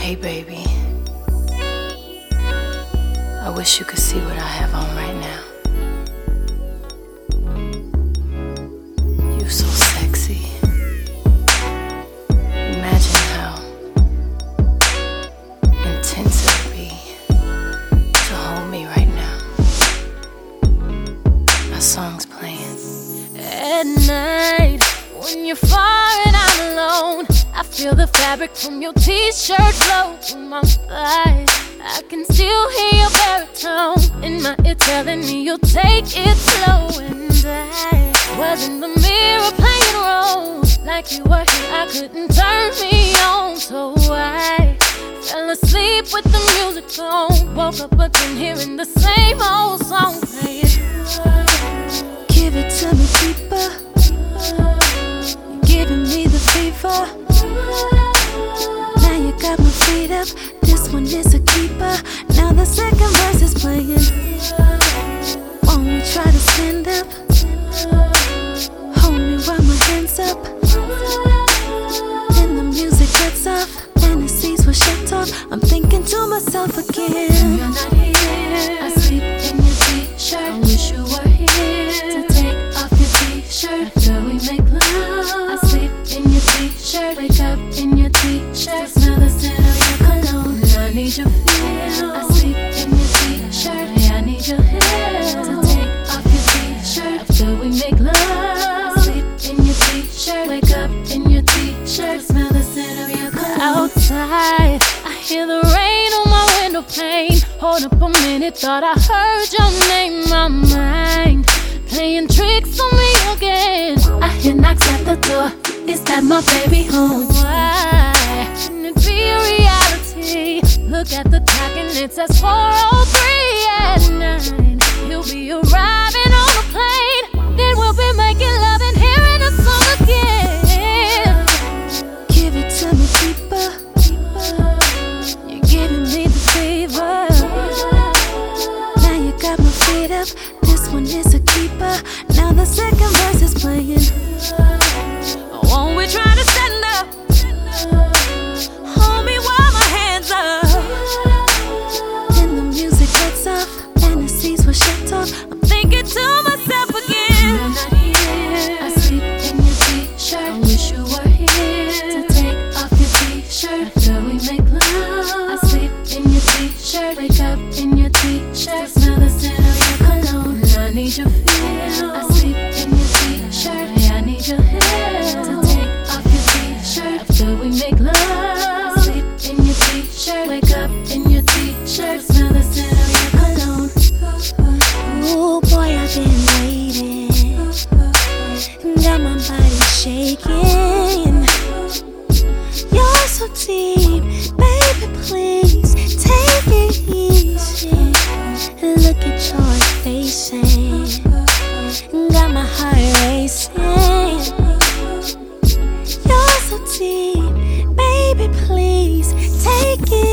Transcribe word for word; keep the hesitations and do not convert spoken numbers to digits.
Hey baby, I wish you could see what I have on right now. You're so sexy. Imagine how intense it would be to hold me right now. My song's playing. At night, when you're far and I'm alone, I feel the fabric from your t-shirt flow through my thighs. I can still hear your baritone in my ear telling me you'll take it slow. And I was in the mirror playing roles like you were here, I couldn't turn me on. So I fell asleep with the music on, woke up again hearing the same old song playing. Give it to me deeper, giving me the fever. Now you got my feet up, this one is a keeper. Now the second verse is playing. Won't we try to stand up? Hold me while my hands up. Then the music cuts off, fantasies will shut off. I'm thinking to myself again. You're not here. I sleep in your t-shirt. I wish you were here to take off your t-shirt after we make love. I sleep in your t-shirt, wake up in your t-shirt, smell the scent of your cologne. I need your feel. I sleep in your t-shirt, yeah, I need your hair to take off your t-shirt after we make love. I sleep in your t-shirt, wake up in your t-shirt, smell the scent of your cologne. Outside, I hear the rain on my window pane. Hold up a minute, thought I heard your name. My mind playing tricks on me again. I hear knocks at the door. Is that my baby home? Why can it be a reality? Look at the clock and it says four oh three at nine. He'll be arriving on a plane. Then we'll be making love and hearing a song again. Give it to me deeper, you're giving me the fever. Now you got my feet up, this one is a keeper. Now the second verse is playing. Won't we try to stand up? Hold me while my hands up. Then the music cuts off, fantasies will shut off. I'm thinking to myself again. You're not here. I sleep in your t-shirt. I wish you were here to take off your t-shirt after we make love. I sleep in your t-shirt, wake up in your t-shirt, smell the scent of your cologne. I need your feel. I sleep in your t-shirt, yeah, I need your hair to take off your t-shirt after we make love. I sleep in your t-shirt, wake up in your t-shirt, smell the scent of your cologne. Ooh, boy, I've been waiting, got my body shaking. You're so deep, baby, please take it easy. Look at your face, got my heart racing. You're so deep, baby, please take it